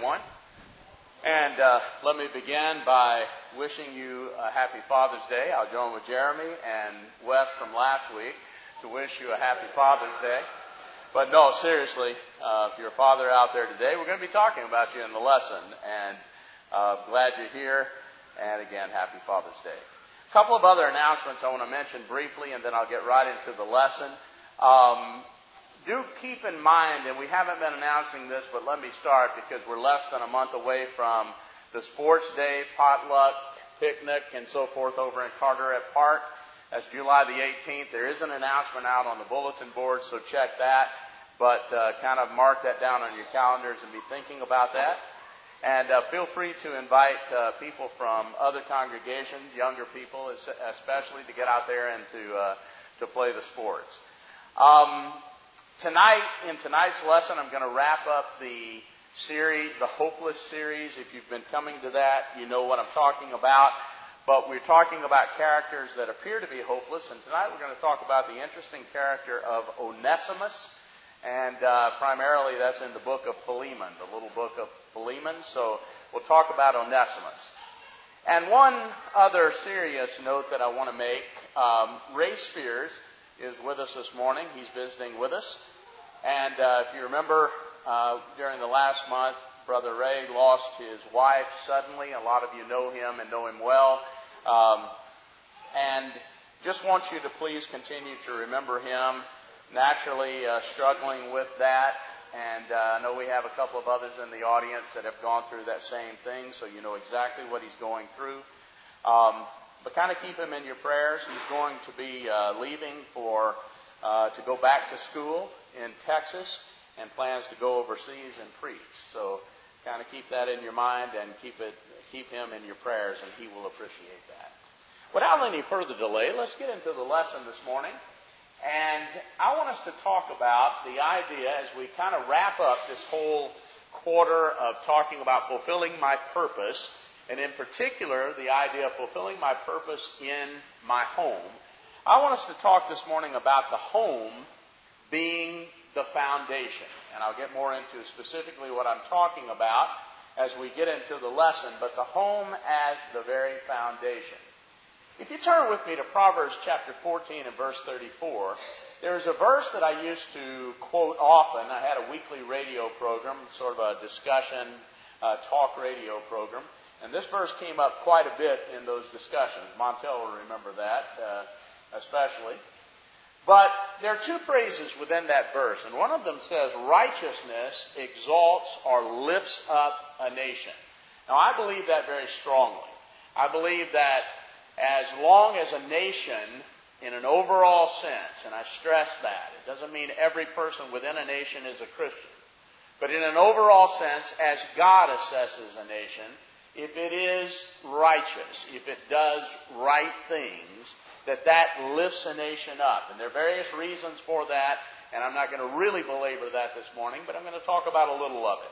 everyone. And let me begin by wishing you a happy Father's Day. I'll join with Jeremy and Wes from last week to wish you a happy Father's Day. But no, seriously, if you're a father out there today, we're going to be talking about you in the lesson. And glad you're here. And again, happy Father's Day. A couple of other announcements I want to mention briefly, and then I'll get right into the lesson. Do keep in mind, and we haven't been announcing this, but let me start because we're less than a month away from the Sports Day, potluck, picnic, and so forth over in Carteret Park. That's July the 18th. There is an announcement out on the bulletin board, so check that. But kind of mark that down on your calendars and be thinking about that. And feel free to invite people from other congregations, younger people especially, to get out there and to play the sports. In tonight's lesson, I'm going to wrap up the series, the Hopeless series. If you've been coming to that, you know what I'm talking about. But we're talking about characters that appear to be hopeless. And tonight we're going to talk about the interesting character of Onesimus. And primarily that's in the book of Philemon, the little book of Philemon. So we'll talk about Onesimus. And one other serious note that I want to make, Ray Spears is with us this morning. He's visiting with us. And if you remember, during the last month, Brother Ray lost his wife suddenly. A lot of you know him and know him well. And just want you to please continue to remember him. Naturally struggling with that. And I know we have a couple of others in the audience that have gone through that same thing, so you know exactly what he's going through. But kind of keep him in your prayers. He's going to be leaving to go back to school in Texas and plans to go overseas and preach. So kind of keep that in your mind and keep him in your prayers, and he will appreciate that. Without any further delay, let's get into the lesson this morning. And I want us to talk about the idea as we kind of wrap up this whole quarter of talking about fulfilling my purpose, and in particular, the idea of fulfilling my purpose in my home. I want us to talk this morning about the home being the foundation. And I'll get more into specifically what I'm talking about as we get into the lesson, but the home as the very foundation. If you turn with me to Proverbs chapter 14 and verse 34, there's a verse that I used to quote often. I had a weekly radio program, sort of a discussion, talk radio program. And this verse came up quite a bit in those discussions. Montel will remember that, especially. But there are two phrases within that verse. And one of them says, righteousness exalts or lifts up a nation. Now, I believe that very strongly. I believe that as long as a nation, in an overall sense, and I stress that, it doesn't mean every person within a nation is a Christian. But in an overall sense, as God assesses a nation, if it is righteous, if it does right things, that lifts a nation up. And there are various reasons for that, and I'm not going to really belabor that this morning, but I'm going to talk about a little of it.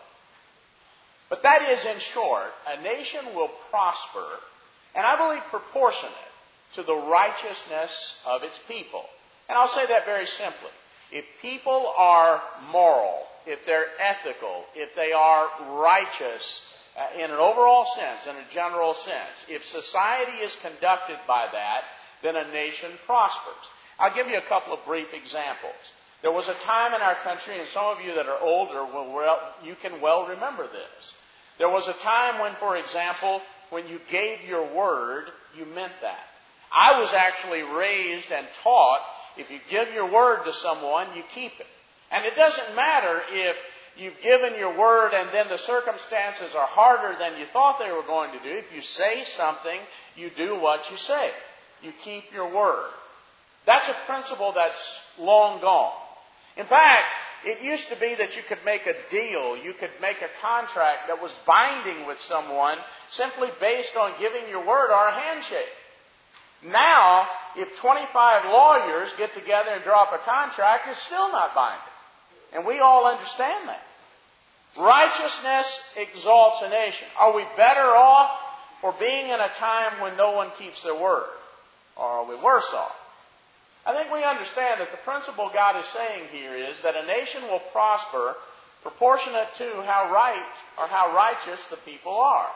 But that is, in short, a nation will prosper, and I believe proportionate to the righteousness of its people. And I'll say that very simply. If people are moral, if they're ethical, if they are righteous, in an overall sense, in a general sense, if society is conducted by that, then a nation prospers. I'll give you a couple of brief examples. There was a time in our country, and some of you that are older, you can well remember this. There was a time when, for example, when you gave your word, you meant that. I was actually raised and taught, if you give your word to someone, you keep it. And it doesn't matter if you've given your word and then the circumstances are harder than you thought they were going to do. If you say something, you do what you say. You keep your word. That's a principle that's long gone. In fact, it used to be that you could make a deal, you could make a contract that was binding with someone simply based on giving your word or a handshake. Now, if 25 lawyers get together and draw up a contract, it's still not binding. And we all understand that. Righteousness exalts a nation. Are we better off for being in a time when no one keeps their word? Or are we worse off? I think we understand that the principle God is saying here is that a nation will prosper proportionate to how right or how righteous the people are.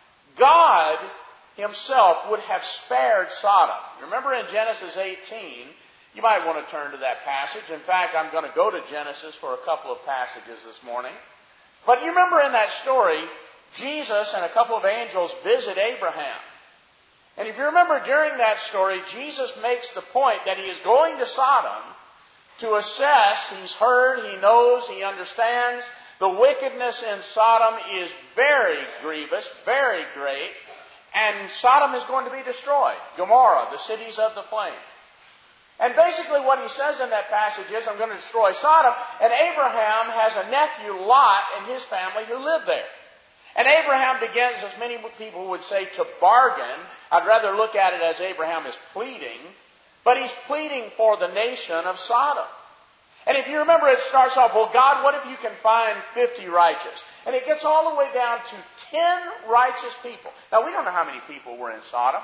God Himself would have spared Sodom. Remember in Genesis 18, you might want to turn to that passage. In fact, I'm going to go to Genesis for a couple of passages this morning. But you remember in that story, Jesus and a couple of angels visit Abraham. And if you remember during that story, Jesus makes the point that He is going to Sodom to assess. He's heard, He knows, He understands. The wickedness in Sodom is very grievous, very great. And Sodom is going to be destroyed. Gomorrah, the cities of the plain. And basically what he says in that passage is, I'm going to destroy Sodom. And Abraham has a nephew, Lot, and his family who live there. And Abraham begins, as many people would say, to bargain. I'd rather look at it as Abraham is pleading. But he's pleading for the nation of Sodom. And if you remember, it starts off, well, God, what if you can find 50 righteous? And it gets all the way down to 10 righteous people. Now, we don't know how many people were in Sodom.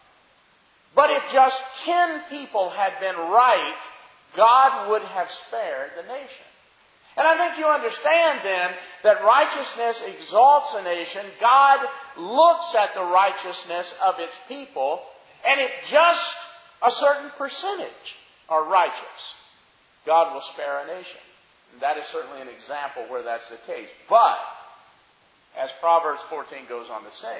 But if just 10 people had been right, God would have spared the nation. And I think you understand then that righteousness exalts a nation. God looks at the righteousness of its people, and if just a certain percentage are righteous, God will spare a nation. And that is certainly an example where that's the case. But, as Proverbs 14 goes on to say,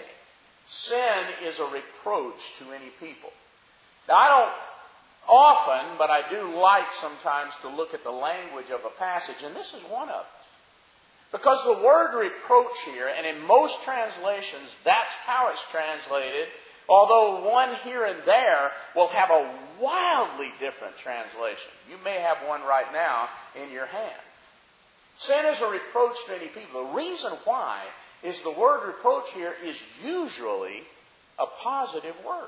sin is a reproach to any people. Now, I don't often, but I do like sometimes to look at the language of a passage, and this is one of them. Because the word reproach here, and in most translations, that's how it's translated, although one here and there will have a wildly different translation. You may have one right now in your hand. Sin is a reproach to any people. The reason why is the word reproach here is usually a positive word.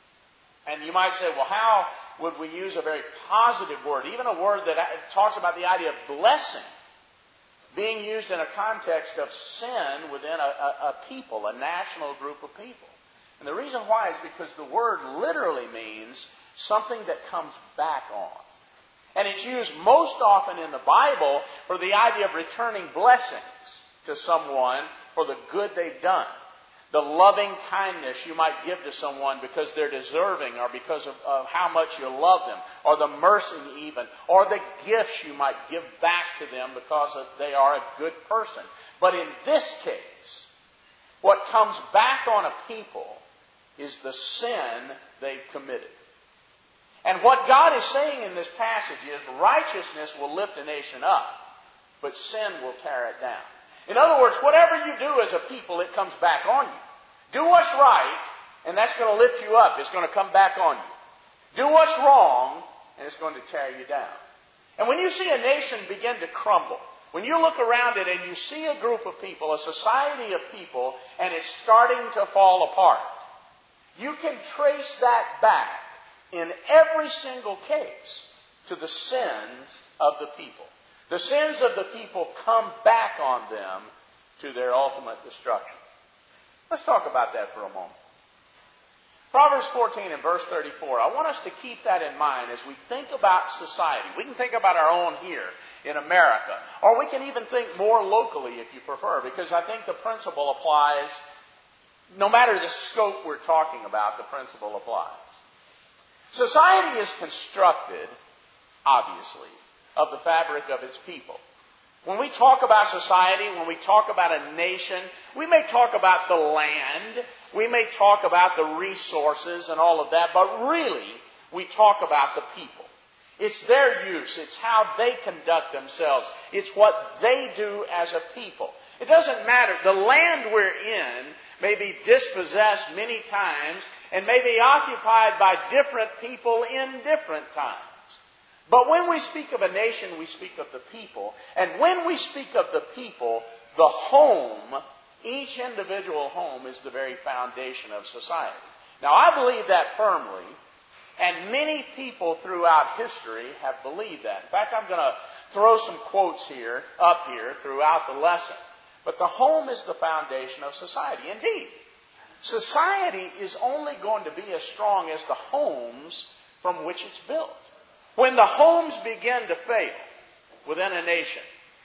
And you might say, well, how would we use a very positive word, even a word that talks about the idea of blessing, being used in a context of sin within a people, a national group of people? And the reason why is because the word literally means something that comes back on. And it's used most often in the Bible for the idea of returning blessings to someone for the good they've done. The loving kindness you might give to someone because they're deserving or because of how much you love them, or the mercy even, or the gifts you might give back to them because they are a good person. But in this case, what comes back on a people is the sin they've committed. And what God is saying in this passage is righteousness will lift a nation up, but sin will tear it down. In other words, whatever you do as a people, it comes back on you. Do what's right, and that's going to lift you up. It's going to come back on you. Do what's wrong, and it's going to tear you down. And when you see a nation begin to crumble, when you look around it and you see a group of people, a society of people, and it's starting to fall apart, you can trace that back in every single case to the sins of the people. The sins of the people come back on them to their ultimate destruction. Let's talk about that for a moment. Proverbs 14 and verse 34. I want us to keep that in mind as we think about society. We can think about our own here in America, or we can even think more locally if you prefer, because I think the principle applies, no matter the scope we're talking about, the principle applies. Society is constructed, obviously, of the fabric of its people. When we talk about society, when we talk about a nation, we may talk about the land, we may talk about the resources and all of that, but really, we talk about the people. It's their use, it's how they conduct themselves, it's what they do as a people. It doesn't matter. The land we're in may be dispossessed many times and may be occupied by different people in different times. But when we speak of a nation, we speak of the people. And when we speak of the people, the home, each individual home is the very foundation of society. Now, I believe that firmly, and many people throughout history have believed that. In fact, I'm going to throw some quotes up here throughout the lesson. But the home is the foundation of society. Indeed, society is only going to be as strong as the homes from which it's built. When the homes begin to fail within a nation,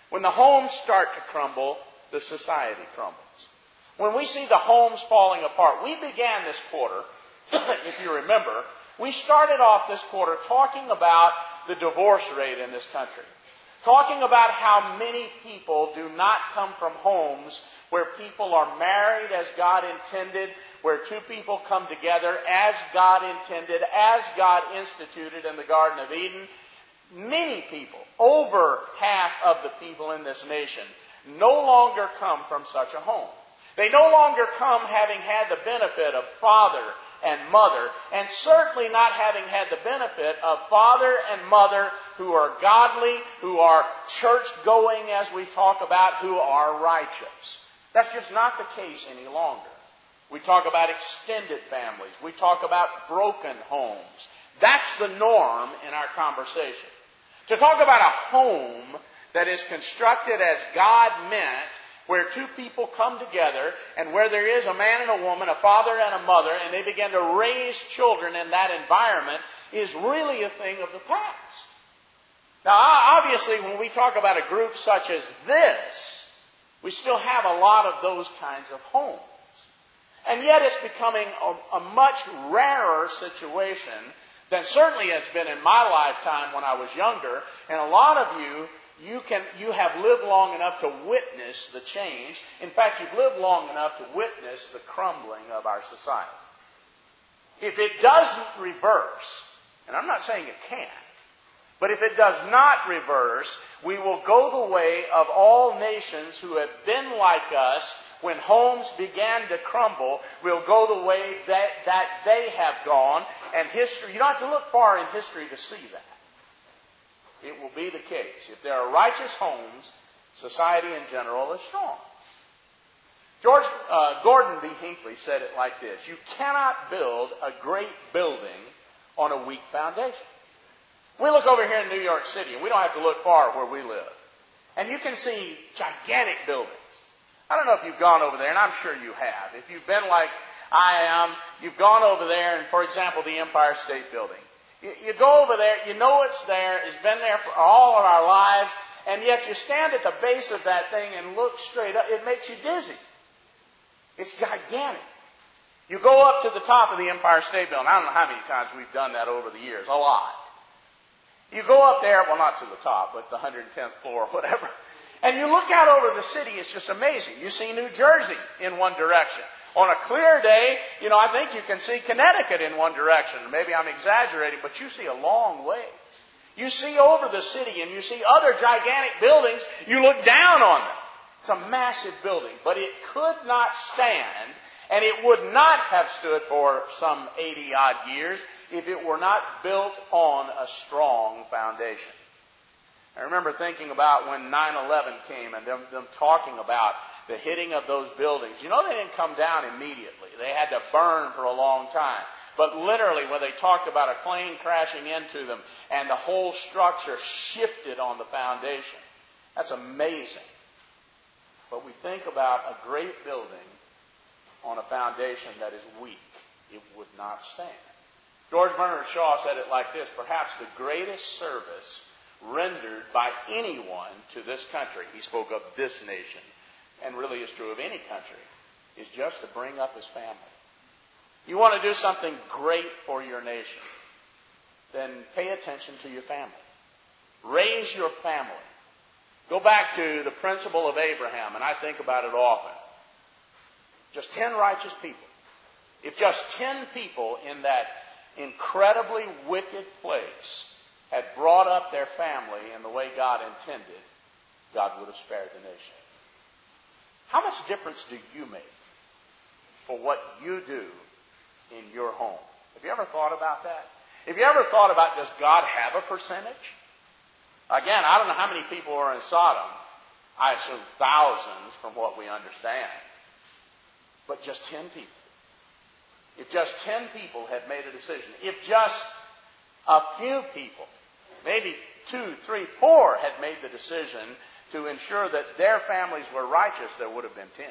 When the homes start to crumble, the society crumbles. When we see the homes falling apart, we began this quarter, if you remember, we started off this quarter talking about the divorce rate in this country. Talking about how many people do not come from homes where people are married as God intended, where two people come together as God intended, as God instituted in the Garden of Eden. Many people, over half of the people in this nation, no longer come from such a home. They no longer come having had the benefit of father and mother, and certainly not having had the benefit of father and mother who are godly, who are church-going, as we talk about, who are righteous. That's just not the case any longer. We talk about extended families. We talk about broken homes. That's the norm in our conversation. To talk about a home that is constructed as God meant, where two people come together and where there is a man and a woman, a father and a mother, and they begin to raise children in that environment, is really a thing of the past. Now, obviously, when we talk about a group such as this, we still have a lot of those kinds of homes. And yet it's becoming a much rarer situation than certainly has been in my lifetime when I was younger. And a lot of you have lived long enough to witness the change. In fact, you've lived long enough to witness the crumbling of our society. If it doesn't reverse, and I'm not saying it can't, but if it does not reverse, we will go the way of all nations who have been like us. When homes began to crumble, we'll go the way that they have gone. And history, you don't have to look far in history to see that. It will be the case. If there are righteous homes, society in general is strong. Gordon B. Hinckley said it like this: you cannot build a great building on a weak foundation. We look over here in New York City, and we don't have to look far where we live. And you can see gigantic buildings. I don't know if you've gone over there, and I'm sure you have. If you've been like I am, you've gone over there, and for example, the Empire State Building. You go over there, you know it's there, it's been there for all of our lives, and yet you stand at the base of that thing and look straight up, it makes you dizzy. It's gigantic. You go up to the top of the Empire State Building. I don't know how many times we've done that over the years. A lot. You go up there, well, not to the top, but the 110th floor or whatever. And you look out over the city, it's just amazing. You see New Jersey in one direction. On a clear day, I think you can see Connecticut in one direction. Maybe I'm exaggerating, but you see a long way. You see over the city and you see other gigantic buildings. You look down on them. It's a massive building, but it could not stand, and it would not have stood for some 80-odd years if it were not built on a strong foundation. I remember thinking about when 9/11 came and them talking about the hitting of those buildings. They didn't come down immediately. They had to burn for a long time. But literally, when they talked about a plane crashing into them and the whole structure shifted on the foundation, that's amazing. But we think about a great building on a foundation that is weak. It would not stand. George Bernard Shaw said it like this: perhaps the greatest service rendered by anyone to this country, he spoke of this nation, and really is true of any country, is just to bring up his family. You want to do something great for your nation, then pay attention to your family. Raise your family. Go back to the principle of Abraham, and I think about it often. Just 10 righteous people. If just 10 people in that incredibly wicked place had brought up their family in the way God intended, God would have spared the nation. How much difference do you make for what you do in your home? Have you ever thought about that? Have you ever thought about, does God have a percentage? Again, I don't know how many people are in Sodom. I assume thousands from what we understand. But just 10 people. If just 10 people had made a decision, if just a few people, maybe 2, 3, 4 had made the decision to ensure that their families were righteous, there would have been 10.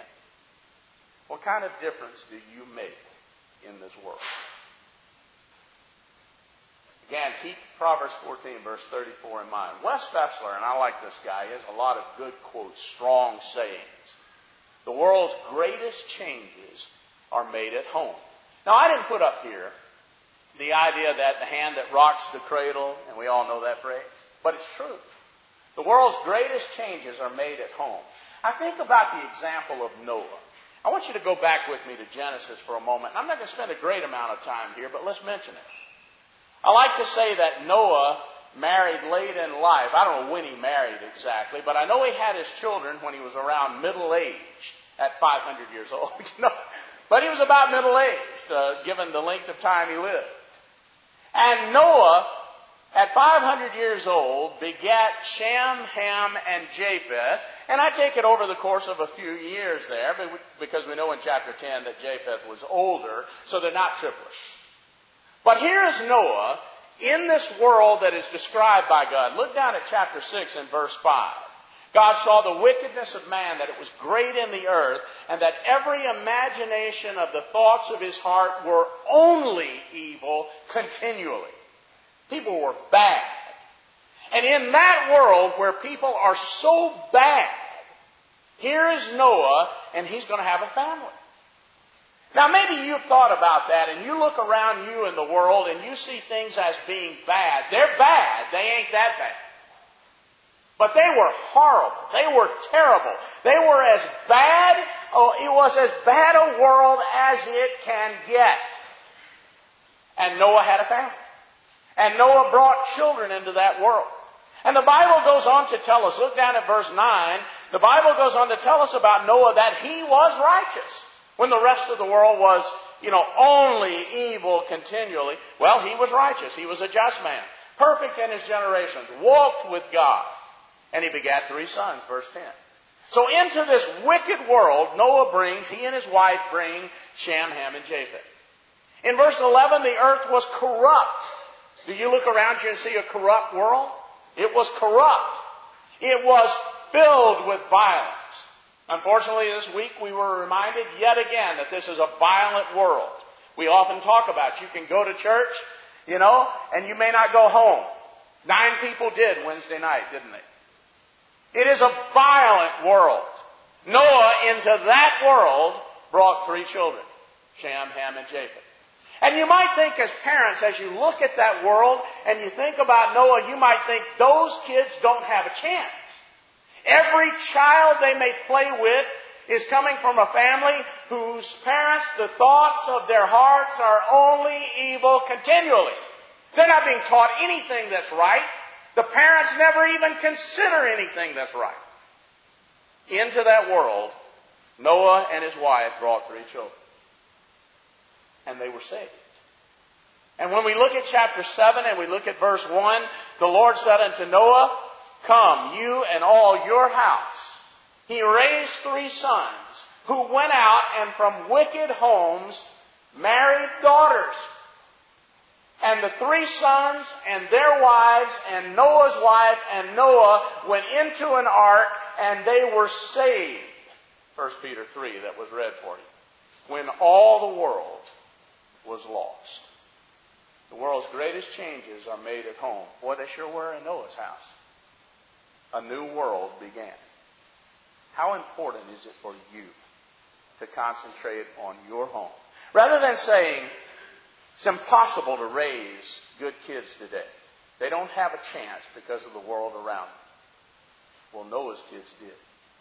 What kind of difference do you make in this world? Again, keep Proverbs 14, verse 34 in mind. Wes Fessler, and I like this guy, he has a lot of good quotes, strong sayings. The world's greatest changes are made at home. Now, I didn't put up here the idea that the hand that rocks the cradle, and we all know that phrase, but it's true. The world's greatest changes are made at home. I think about the example of Noah. I want you to go back with me to Genesis for a moment. I'm not going to spend a great amount of time here, but let's mention it. I like to say that Noah married late in life. I don't know when he married exactly, but I know he had his children when he was around middle age, at 500 years old. But he was about middle aged, given the length of time he lived. And Noah, at 500 years old, begat Shem, Ham, and Japheth. And I take it over the course of a few years there, because we know in chapter 10 that Japheth was older, so they're not triplets. But here is Noah in this world that is described by God. Look down at chapter 6 and verse 5. God saw the wickedness of man, that it was great in the earth, and that every imagination of the thoughts of his heart were only evil continually. People were bad. And in that world where people are so bad, here is Noah, and he's going to have a family. Now, maybe you've thought about that, and you look around you in the world, and you see things as being bad. They're bad. They ain't that bad. But they were horrible. They were terrible. They were as bad, it was as bad a world as it can get. And Noah had a family. And Noah brought children into that world. And the Bible goes on to tell us, look down at verse 9, the Bible goes on to tell us about Noah that he was righteous when the rest of the world was, only evil continually. Well, he was righteous. He was a just man, perfect in his generations, walked with God. And he begat 3 sons, verse 10. So into this wicked world, Noah brings, he and his wife bring Shem, Ham, and Japheth. In verse 11, the earth was corrupt. Do you look around you and see a corrupt world? It was corrupt. It was filled with violence. Unfortunately, this week we were reminded yet again that this is a violent world. We often talk about you can go to church, and you may not go home. 9 people did Wednesday night, didn't they? It is a violent world. Noah into that world brought 3 children, Shem, Ham, and Japheth. And you might think as parents, as you look at that world and you think about Noah, you might think those kids don't have a chance. Every child they may play with is coming from a family whose parents, the thoughts of their hearts are only evil continually. They're not being taught anything that's right. The parents never even consider anything that's right. Into that world, Noah and his wife brought 3 children. And they were saved. And when we look at chapter 7 and we look at verse 1, the Lord said unto Noah, Come, you and all your house. He raised 3 sons who went out and from wicked homes married daughters. And the 3 sons and their wives and Noah's wife and Noah went into an ark and they were saved. 1 Peter 3 that was read for you. When all the world was lost. The world's greatest changes are made at home. Boy, they sure were in Noah's house. A new world began. How important is it for you to concentrate on your home? Rather than saying, it's impossible to raise good kids today. They don't have a chance because of the world around them. Well, Noah's kids did.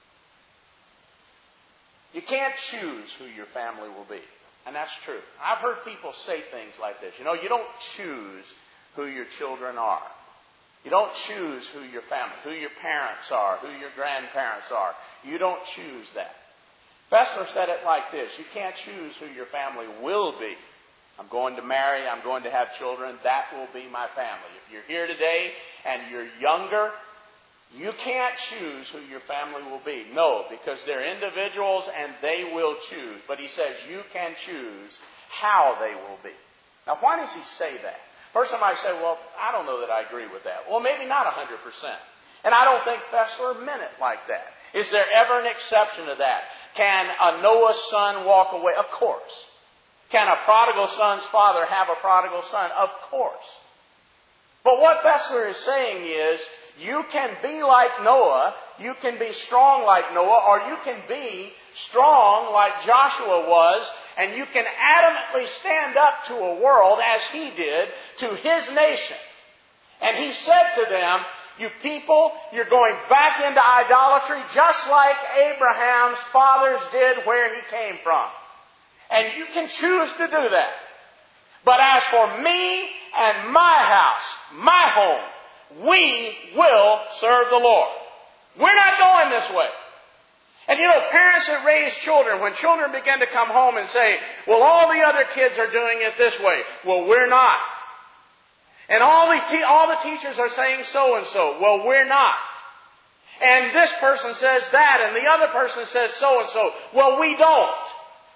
You can't choose who your family will be. And that's true. I've heard people say things like this. You don't choose who your children are. You don't choose who your family, who your parents are, who your grandparents are. You don't choose that. Fessler said it like this. You can't choose who your family will be. I'm going to marry, I'm going to have children, that will be my family. If you're here today and you're younger, you can't choose who your family will be. No, because they're individuals and they will choose. But he says you can choose how they will be. Now, why does he say that? First, somebody say, well, I don't know that I agree with that. Well, maybe not 100%. And I don't think Fessler meant it like that. Is there ever an exception to that? Can a Noah's son walk away? Of course. Can a prodigal son's father have a prodigal son? Of course. But what Bessler is saying is, you can be like Noah, you can be strong like Noah, or you can be strong like Joshua was, and you can adamantly stand up to a world, as he did, to his nation. And he said to them, you people, you're going back into idolatry just like Abraham's fathers did where he came from. And you can choose to do that. But as for me and my house, my home, we will serve the Lord. We're not going this way. And you know, parents that raise children, when children begin to come home and say, well, all the other kids are doing it this way. Well, we're not. And all the teachers are saying so and so. Well, we're not. And this person says that, and the other person says so and so. Well, we don't.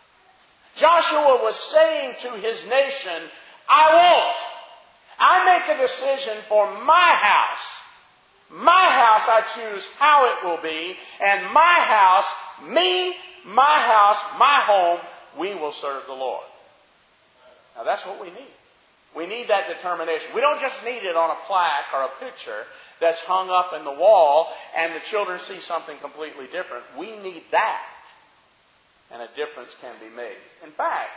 Joshua was saying to his nation, I won't. I make a decision for my house. My house, I choose how it will be. And my house, me, my house, my home, we will serve the Lord. Now that's what we need. We need that determination. We don't just need it on a plaque or a picture that's hung up in the wall and the children see something completely different. We need that. And a difference can be made. In fact,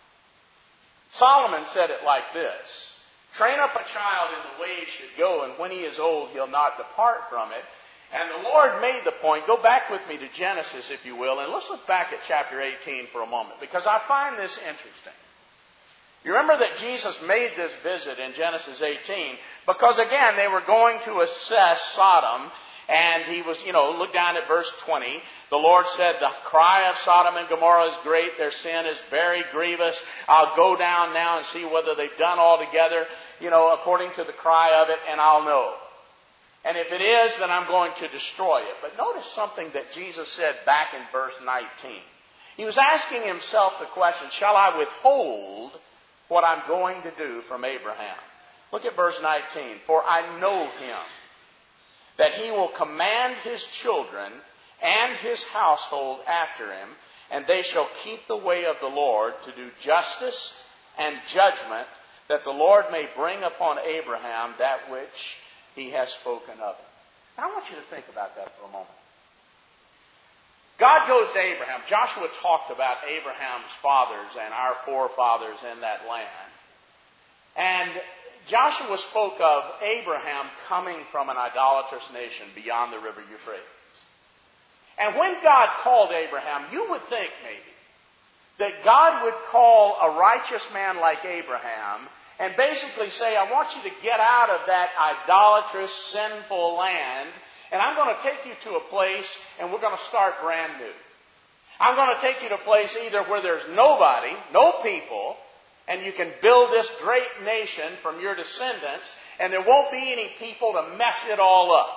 Solomon said it like this. Train up a child in the way he should go, and when he is old, he'll not depart from it. And the Lord made the point. Go back with me to Genesis, if you will, and let's look back at chapter 18 for a moment, because I find this interesting. You remember that Jesus made this visit in Genesis 18 because, again, they were going to assess Sodom. And he was, look down at verse 20. The Lord said, the cry of Sodom and Gomorrah is great. Their sin is very grievous. I'll go down now and see whether they've done all together, according to the cry of it, and I'll know. And if it is, then I'm going to destroy it. But notice something that Jesus said back in verse 19. He was asking himself the question, shall I withhold what I'm going to do from Abraham? Look at verse 19. For I know him, that he will command his children and his household after him, and they shall keep the way of the Lord to do justice and judgment, that the Lord may bring upon Abraham that which he has spoken of him. Now, I want you to think about that for a moment. God goes to Abraham. Joshua talked about Abraham's fathers and our forefathers in that land. And Joshua spoke of Abraham coming from an idolatrous nation beyond the river Euphrates. And when God called Abraham, you would think maybe that God would call a righteous man like Abraham and basically say, I want you to get out of that idolatrous, sinful land, and I'm going to take you to a place and we're going to start brand new. I'm going to take you to a place either where there's nobody, no people, and you can build this great nation from your descendants, and there won't be any people to mess it all up.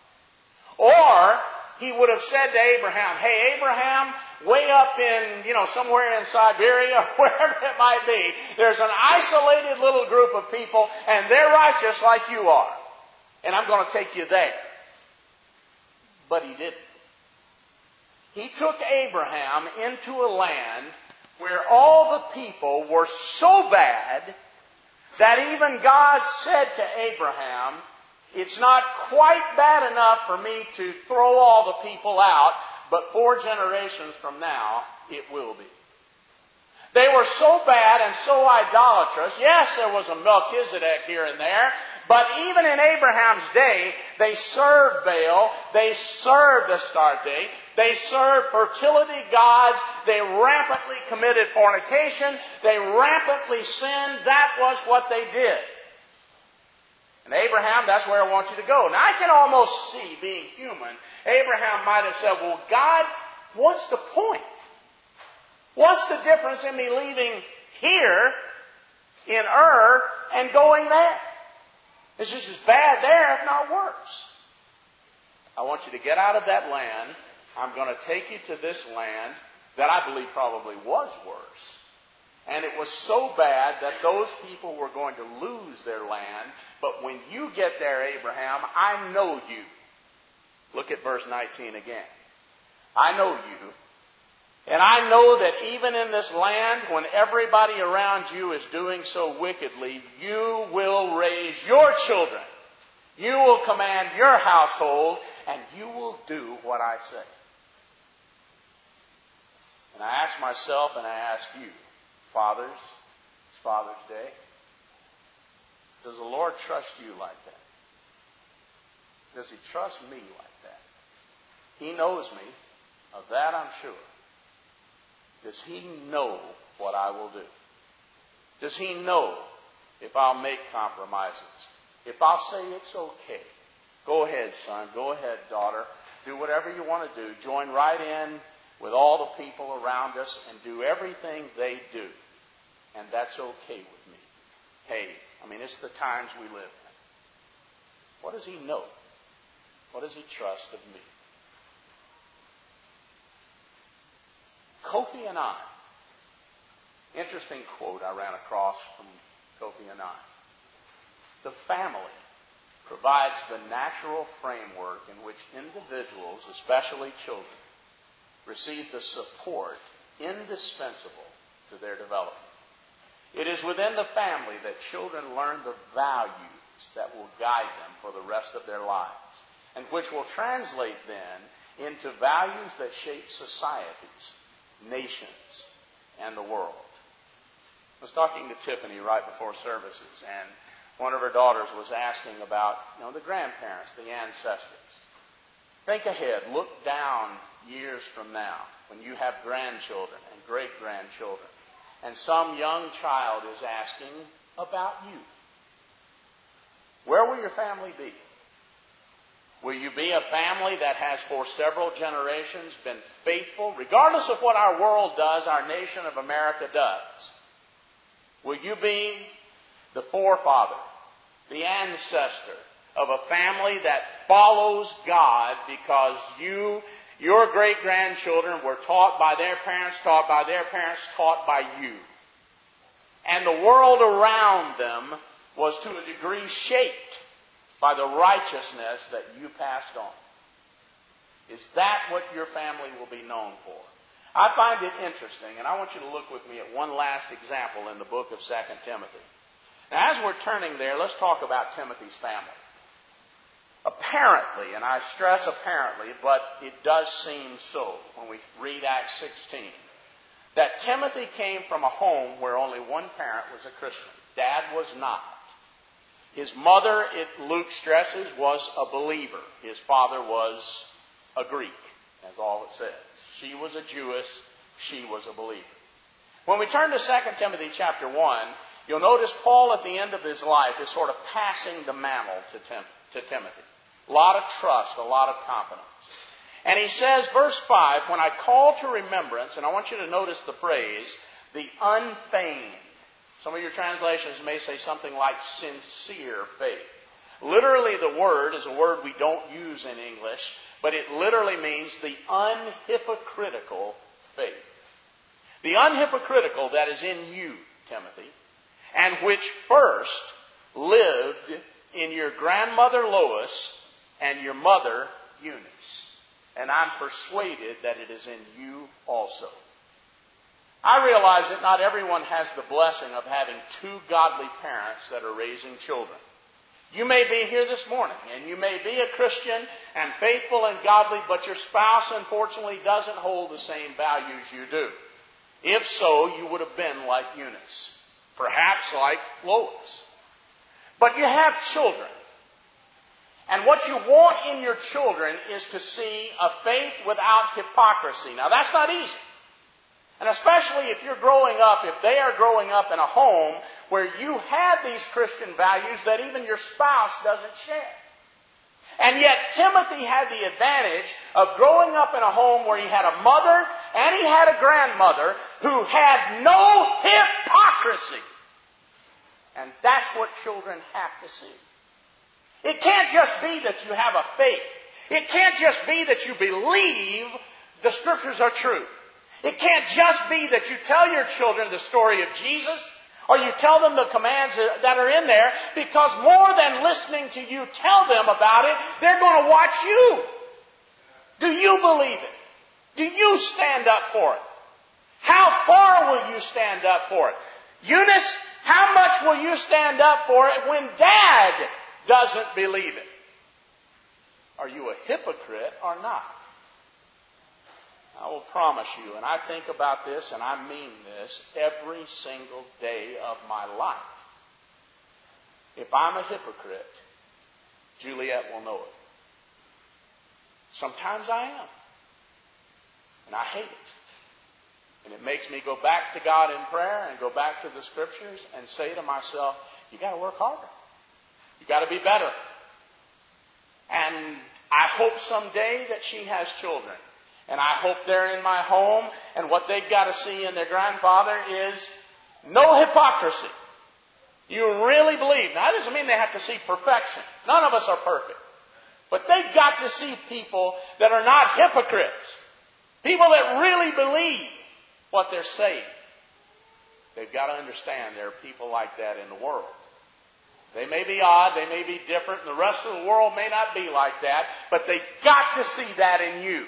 Or he would have said to Abraham, hey, Abraham, way up in, somewhere in Siberia, or wherever it might be, there's an isolated little group of people, and they're righteous like you are. And I'm going to take you there. But he didn't. He took Abraham into a land where all the people were so bad that even God said to Abraham, it's not quite bad enough for me to throw all the people out, but 4 generations from now, it will be. They were so bad and so idolatrous. Yes, there was a Melchizedek here and there, but even in Abraham's day, they served Baal, they served Astarte, they served fertility gods, they rampantly committed fornication, they rampantly sinned. That was what they did. And Abraham, that's where I want you to go. Now I can almost see, being human, Abraham might have said, well, God, what's the point? What's the difference in me leaving here in Ur and going there? It's just as bad there, if not worse. I want you to get out of that land. I'm going to take you to this land that I believe probably was worse. And it was so bad that those people were going to lose their land. But when you get there, Abraham, I know you. Look at verse 19 again. I know you, And I know that even in this land, when everybody around you is doing so wickedly, you will raise your children. You will command your household, and you will do what I say. And I ask myself and I ask you, fathers, it's Father's Day, does the Lord trust you like that? Does He trust me like that? He knows me. Of that I'm sure. Does He know what I will do? Does He know if I'll make compromises? If I'll say it's okay? Go ahead, son. Go ahead, daughter. Do whatever you want to do. Join right in with all the people around us and do everything they do. And that's okay with me. Hey, it's the times we live in. What does He know? What does He trust of me? Kofi Annan. Interesting quote I ran across from Kofi Annan. The family provides the natural framework in which individuals, especially children, receive the support indispensable to their development. It is within the family that children learn the values that will guide them for the rest of their lives, and which will translate then into values that shape societies, nations, and the world. I was talking to Tiffany right before services, and one of her daughters was asking about, the grandparents, the ancestors. Think ahead, look down years from now when you have grandchildren and great-grandchildren, and some young child is asking about you. Where will your family be? Will you be a family that has for several generations been faithful, regardless of what our world does, our nation of America does? Will you be the forefather, the ancestor of a family that follows God because your great-grandchildren were taught by their parents, taught by their parents, taught by you? And the world around them was to a degree shaped by the righteousness that you passed on. Is that what your family will be known for? I find it interesting, and I want you to look with me at one last example in the book of 2 Timothy. Now, as we're turning there, let's talk about Timothy's family. Apparently, and I stress apparently, but it does seem so when we read Acts 16, that Timothy came from a home where only one parent was a Christian. Dad was not. His mother, Luke stresses, was a believer. His father was a Greek. That's all it says. She was a Jewess. She was a believer. When we turn to 2 Timothy chapter 1, you'll notice Paul at the end of his life is sort of passing the mantle to Timothy. A lot of trust, a lot of confidence. And he says, verse 5, when I call to remembrance, and I want you to notice the phrase, the unfeigned. Some of your translations may say something like sincere faith. Literally, the word is a word we don't use in English, but it literally means the unhypocritical faith. The unhypocritical that is in you, Timothy, and which first lived in your grandmother Lois and your mother Eunice. And I'm persuaded that it is in you also. I realize that not everyone has the blessing of having two godly parents that are raising children. You may be here this morning, and you may be a Christian and faithful and godly, but your spouse, unfortunately, doesn't hold the same values you do. If so, you would have been like Eunice, perhaps like Lois. But you have children. And what you want in your children is to see a faith without hypocrisy. Now, that's not easy. And especially if you're growing up, if they are growing up in a home where you have these Christian values that even your spouse doesn't share. And yet Timothy had the advantage of growing up in a home where he had a mother and he had a grandmother who had no hypocrisy. And that's what children have to see. It can't just be that you have a faith. It can't just be that you believe the Scriptures are true. It can't just be that you tell your children the story of Jesus or you tell them the commands that are in there, because more than listening to you tell them about it, they're going to watch you. Do you believe it? Do you stand up for it? will you stand up for it? Eunice, how much will you stand up for it when Dad doesn't believe it? Are you a hypocrite or not? I will promise you, and I think about this and I mean this every single day of my life. If I'm a hypocrite, Juliet will know it. Sometimes I am. And I hate it. And it makes me go back to God in prayer and go back to the Scriptures and say to myself, you got to work harder. You got to be better. And I hope someday that she has children. And I hope they're in my home. And what they've got to see in their grandfather is no hypocrisy. You really believe. Now, that doesn't mean they have to see perfection. None of us are perfect. But they've got to see people that are not hypocrites. People that really believe what they're saying. They've got to understand there are people like that in the world. They may be odd, they may be different, and the rest of the world may not be like that, but they've got to see that in you.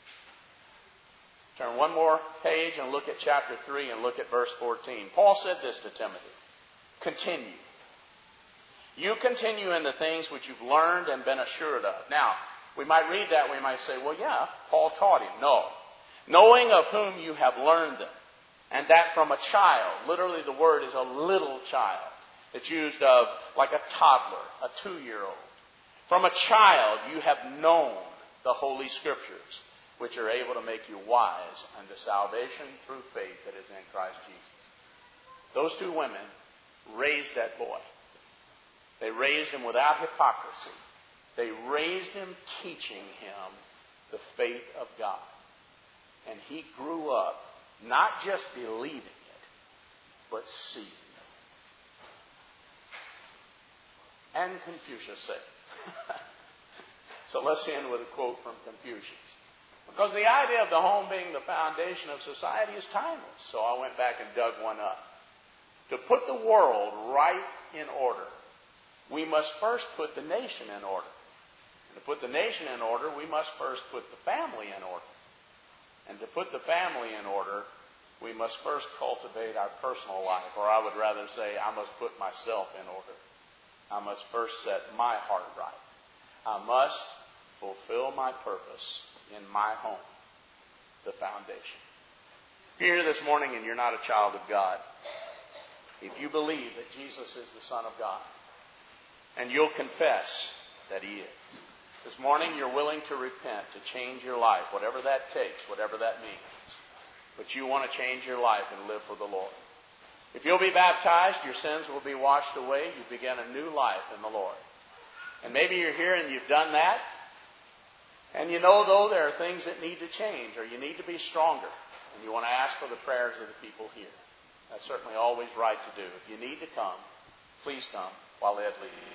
Turn one more page and look at chapter 3 and look at verse 14. Paul said this to Timothy. Continue. You continue in the things which you've learned and been assured of. Now, we might read that, we might say, well, yeah, Paul taught him. No. Knowing of whom you have learned them, and that from a child. Literally, the word is a little child. It's used of like a toddler, a 2-year-old. From a child you have known the Holy Scriptures, which are able to make you wise unto salvation through faith that is in Christ Jesus. Those 2 women raised that boy. They raised him without hypocrisy. They raised him teaching him the faith of God. And he grew up not just believing it, but seeing it. And Confucius said it. So let's end with a quote from Confucius. Because the idea of the home being the foundation of society is timeless. So I went back and dug one up. To put the world right in order, we must first put the nation in order. And to put the nation in order, we must first put the family in order. And to put the family in order, we must first cultivate our personal life. Or I would rather say, I must put myself in order. I must first set my heart right. I must fulfill my purpose in my home, the foundation. If you're here this morning and you're not a child of God, if you believe that Jesus is the Son of God, and you'll confess that He is, this morning you're willing to repent, to change your life, whatever that takes, whatever that means. But you want to change your life and live for the Lord. If you'll be baptized, your sins will be washed away. You begin a new life in the Lord. And maybe you're here and you've done that. And you know, though, there are things that need to change or you need to be stronger. And you want to ask for the prayers of the people here. That's certainly always right to do. If you need to come, please come while Ed leads.